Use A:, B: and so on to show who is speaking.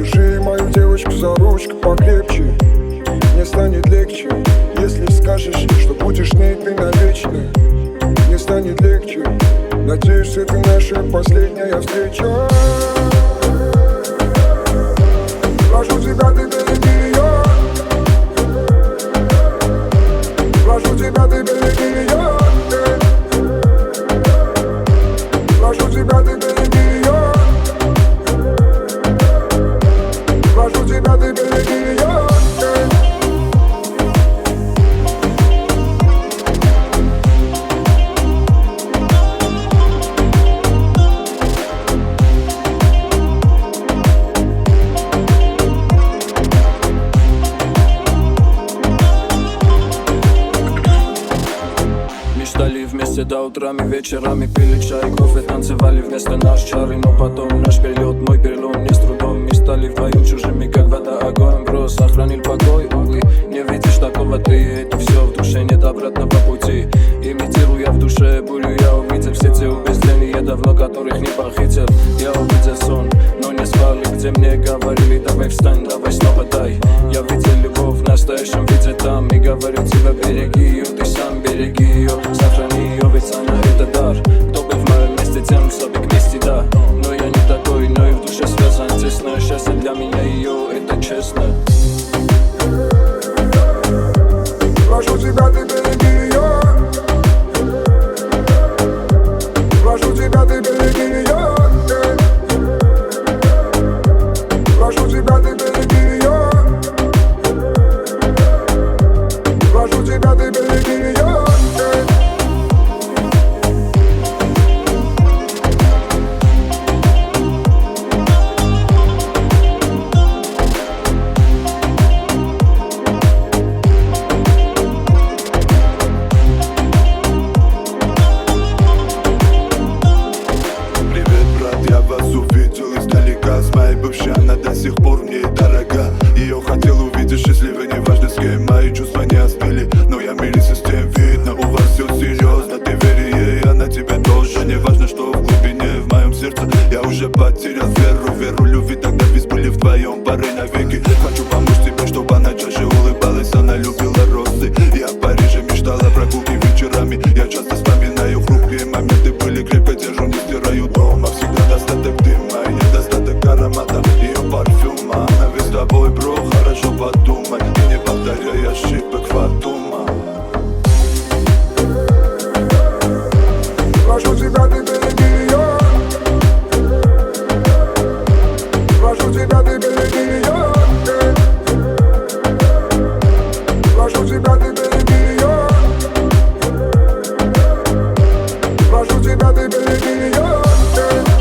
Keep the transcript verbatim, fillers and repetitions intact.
A: Держи мою девочку за ручку покрепче. Мне станет легче, если скажешь, что будешь с ней ты навечно. Мне станет легче, надеюсь, это наша последняя встреча. Прошу тебя, ты береги ее. Прошу тебя, ты береги ее. Прошу тебя, ты береги ее. Прошу тебя, ты береги ее.
B: Мечтали вместе до утрами, вечерами пили чай, кофе, танцевали вместо нас чары. Но потом наш перелет, мой перелом, не с трудом. Мы стали вдвоем чужими, как вода, огонь. Бро, сохранил покой, увы, не видишь такого ты. Это все в душе, нет обратного пути. Имитируя в душе бурю, я увидел все те убеждения давно, которых не похитил. Я увидел сон, но не спали, где мне говорили: давай встань, давай снова дай. Я видел любовь в настоящем виде там, и говорю тебе: береги ее, ты сам береги ее. Сохрани ее, ведь она это дар. Кто был в моем месте, тем собой вместе, да. Но я не такой, но и в душе связан тесно. Счастье для меня ее, это честно.
A: Прошу тебя, ты береги ее. Прошу тебя, ты береги ее. Прошу тебя, ты береги ее. Прошу тебя, ты береги ее.
C: Она до сих пор мне дорога. Ее хотел увидеть счастливой, неважно с кем. Мои чувства не остыли, но я мирился с тем. Видно, у вас все серьезно, ты вери ей, она тебе тоже. Не важно, что в глубине, в моем сердце я уже потерял веру. Веру любви, тогда ведь были вдвоем пары навеки. Хочу помочь тебе, чтобы она чаще улыбалась. Она любила розы, я в Париже мечтала прогулки вечерами. Я часто вспоминаю хрупкие моменты, были крепко держу, не стираю дома. Всегда достаток дыма и недостаток аромата ее парфюма. Она ведь с тобой, бро, хорошо подумай и не повторяй ошибок Фатума.
A: Прошу тебя, ты береги ее. Прошу тебя, ты береги ее. Прошу тебя, ты береги ее. Прошу тебя, ты береги ее.